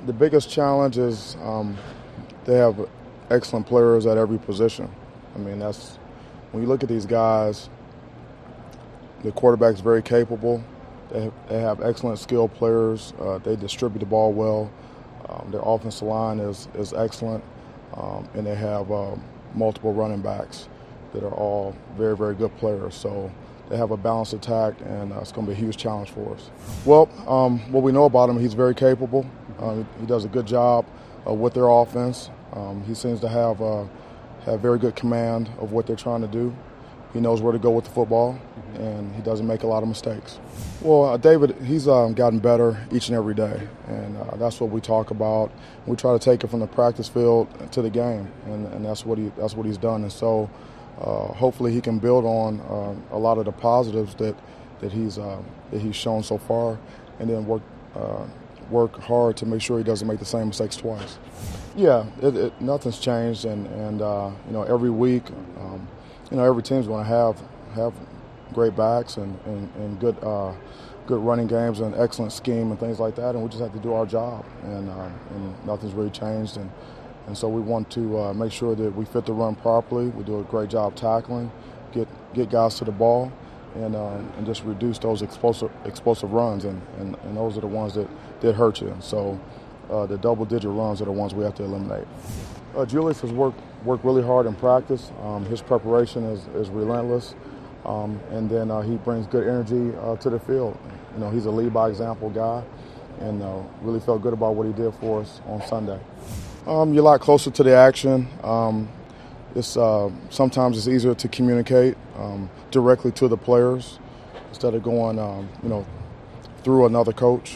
The biggest challenge is they have excellent players at every position. I mean, that's when you look at these guys, the quarterback's very capable. They have excellent skilled players. They distribute the ball well. Their offensive line is excellent, and they have multiple running backs that are all very, very good players. So they have a balanced attack, and it's going to be a huge challenge for us. Well, what we know about him, he's very capable. He does a good job with their offense. He seems to have very good command of what they're trying to do. He knows where to go with the football, and he doesn't make a lot of mistakes. Well, David, he's gotten better each and every day, and that's what we talk about. We try to take it from the practice field to the game, and that's what he's done. And so, hopefully, he can build on a lot of the positives that he's shown so far, and then work hard to make sure he doesn't make the same mistakes twice. Yeah, nothing's changed, and every week. Every team's going to have great backs and good running games and excellent scheme and things like that, and we just have to do our job, and nothing's really changed, and so we want to make sure that we fit the run properly. We do a great job tackling, get guys to the ball, and just reduce those explosive runs, and those are the ones that hurt you. So the double-digit runs are the ones we have to eliminate. Julius has worked really hard in practice. His preparation is relentless, and then he brings good energy to the field. He's a lead by example guy, and really felt good about what he did for us on Sunday. You're a lot closer to the action. Sometimes it's easier to communicate directly to the players instead of going through another coach.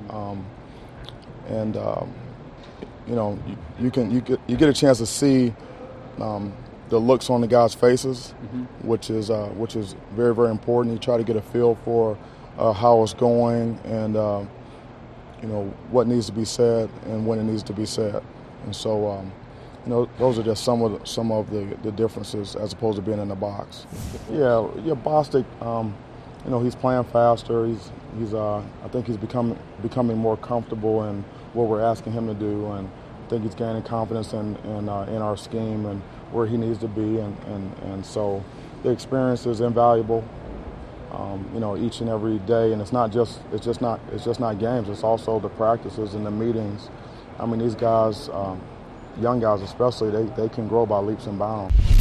You get a chance to see the looks on the guys' faces, which is very, very important. You try to get a feel for how it's going and what needs to be said and when it needs to be said. And so those are just some of the differences as opposed to being in the box. Yeah, Bostic. He's playing faster. I think he's becoming more comfortable in what we're asking him to do, and I think he's gaining confidence in our scheme and where he needs to be, and so the experience is invaluable. Each and every day, and it's just not games. It's also the practices and the meetings. I mean, these guys, young guys especially, they can grow by leaps and bounds.